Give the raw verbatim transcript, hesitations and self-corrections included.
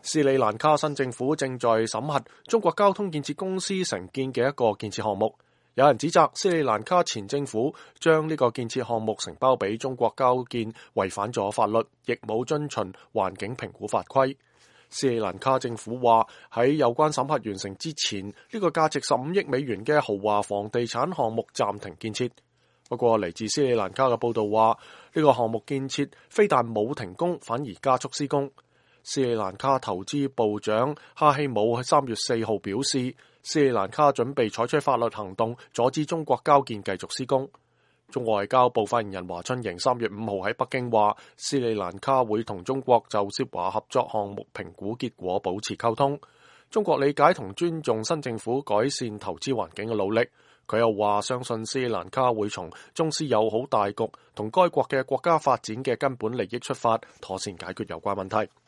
斯里蘭卡新政府正在審核中國交通建設公司承建嘅一個建設項目。有人指責斯里蘭卡前政府將呢個建設項目承包俾中國交建，違反咗法律，亦冇遵循環境評估法規。斯里蘭卡政府話喺有關審核完成之前，呢個價值十五億美元嘅豪華房地產項目暫停建設。不過嚟自斯里蘭卡嘅報道話，呢個項目建設非但冇停工，反而加速施工。斯里蘭卡投資部長哈希姆喺三月四號表示，斯里蘭卡準備採取法律行動，阻止中國交建繼續施工。中外交部發言人華春瑩三月五號喺北京話，斯里蘭卡會同中國就涉華合作項目評估結果保持溝通。中國理解同尊重新政府改善投資環境嘅努力。佢又話相信斯里蘭卡會從中斯友好大局同該國嘅國家發展嘅根本利益出發，妥善解決有關問題。